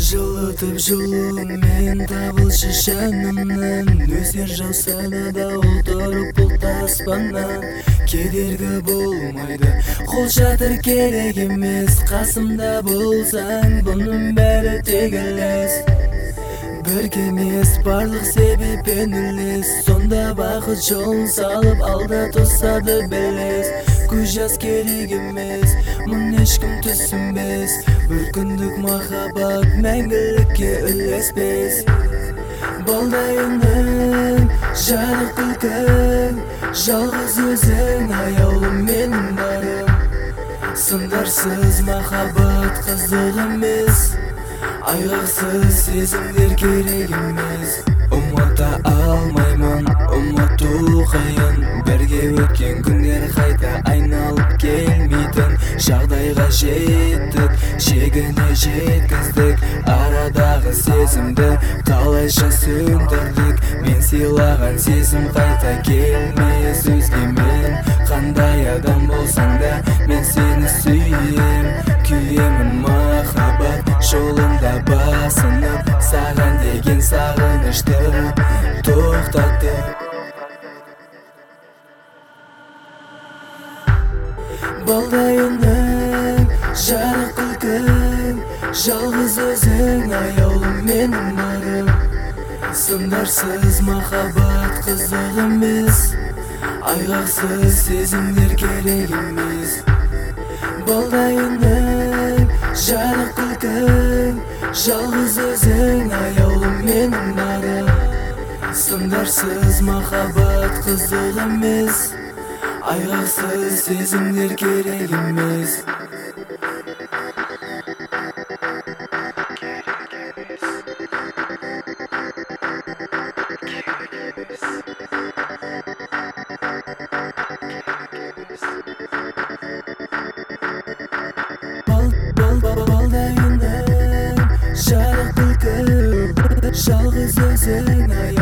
Жылытып жылумен табылшы жанымнан, нөсер жауса да отырып бұлт аспаннан. Кедергі болмайды, қол шатыр керек емес, қасымда болсаң бұның бәрі тегілес. Бірге емес, барлық себеппен үлес, сонда бақыт жолын салып алда тосады білес. Көз жас керек емес, мұны ешкім түсінбес, бір күндік махаббат мәңгілікке үлеспес. Балдайының жарық күлкің, жалғыз өзің аяулым менің барым. Сындарсыз махаббат қызық емес, айғақсыз сезімдер керек емес. Ұмыта алмаймын, ұмыту қиын, бірге өткен күндер қайта айналып келмейтін. Жағдайға жеттік, шегіне жеткіздік, арадағы сезімді қалайша сөндірдік. Мен сыйлаған сезім қайта келмес өзгемен. Қандай адам болсаң да мен сені сүйем, күйемін махаббат жолында басынып, саған деген сағынышты тоқтатып. Балдайының жарық күлкің, жалғыз өзің аяулым менің барым. Сындарсыз махаббат қызық емес, айғақсыз сезімдер керек емес. Балдайының жарық күлкің, жалғыз өзің аяулым менің барым. Сындарсыз махаббат қызық емес, айғақсыз сезімдер керек емес. Балдайының жарық күлкің, жалғыз өзің